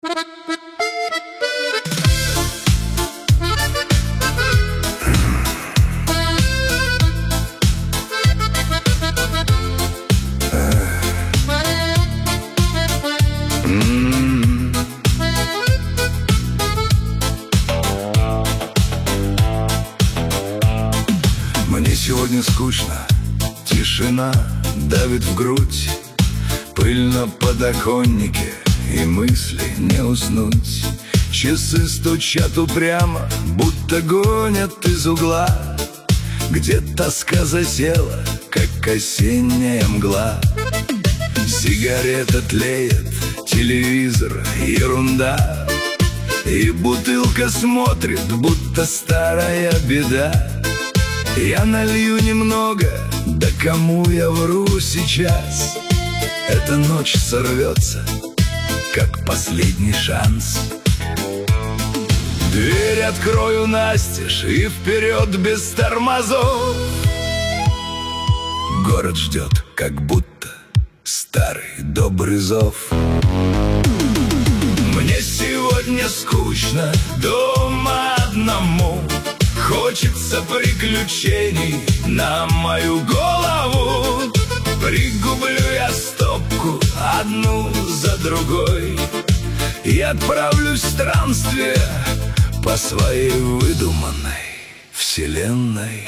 Мне сегодня скучно, тишина давит в грудь, пыль на подоконнике и мысли не уснуть. Часы стучат упрямо, будто гонят из угла, где тоска засела, как осенняя мгла. Сигарета тлеет, телевизор — ерунда, и бутылка смотрит, будто старая беда. Я налью немного, да кому я вру сейчас? Эта ночь сорвется, как последний шанс. Дверь открою настежь и вперед без тормозов. Город ждет, как будто старый добрый зов. Мне сегодня скучно дома одному, хочется приключений на мою голову. Пригублю я стопку одну за другой и отправлюсь в странствие по своей выдуманной вселенной.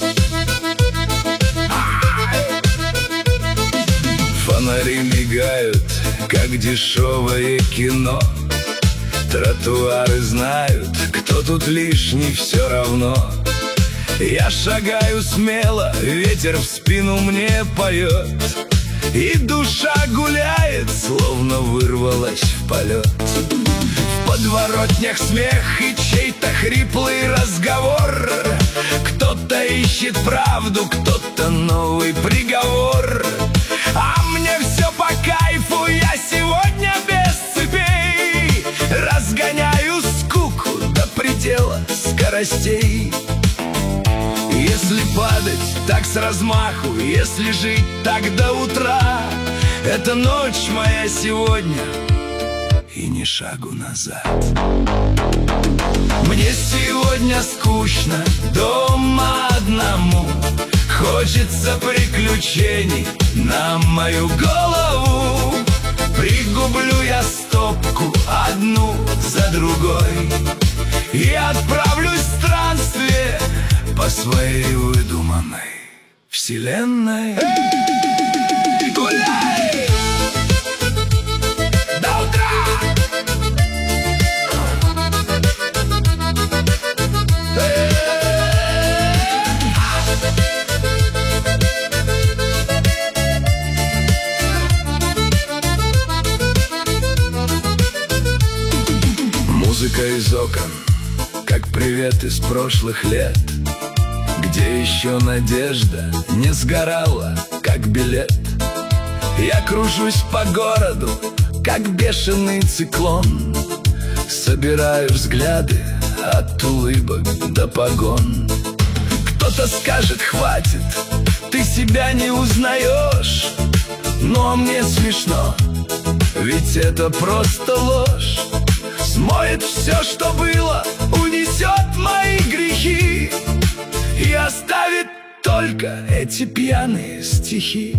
Фонари мигают, как дешевое кино. Тротуары знают, кто тут лишний, все равно. Я шагаю смело, ветер в спину мне поет, и душа гуляет, словно вырвалась в полет. В подворотнях смех и чей-то хриплый разговор. Кто-то ищет правду, кто-то новый приговор. А мне все по кайфу, я сегодня без цепей разгоняю скуку до предела скоростей. Если падать, так с размаху, если жить, так до утра. Это ночь моя сегодня, и ни шагу назад. Мне сегодня скучно дома одному, хочется приключений на мою голову. Пригублю я стопку одну за другой и отправлюсь в странствие по своей выдуманной вселенной. Гуляй до утра. Музыка из окон, как привет из прошлых лет, где еще надежда не сгорала, как билет. Я кружусь по городу, как бешеный циклон, собираю взгляды от улыбок до погон. Кто-то скажет: хватит, ты себя не узнаешь. Но мне смешно, ведь это просто ложь. Смоет все, что было, унесет мои грехи и оставит только эти пьяные стихи.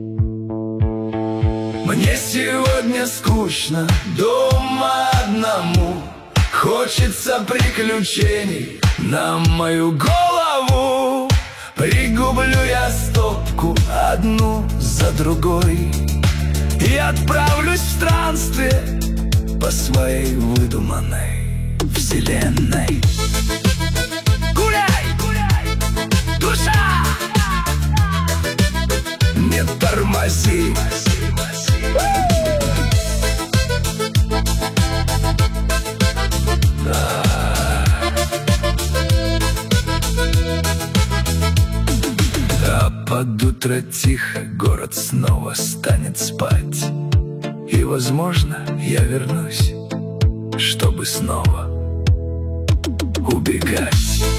Мне сегодня скучно дома одному, хочется приключений на мою голову. Пригублю я стопку одну за другой и отправлюсь в странствие по своей выдуманной вселенной. Гуляй, гуляй, душа, не тормози. А под утро тихо город снова станет спать, и, возможно, я вернусь, чтобы снова убегать.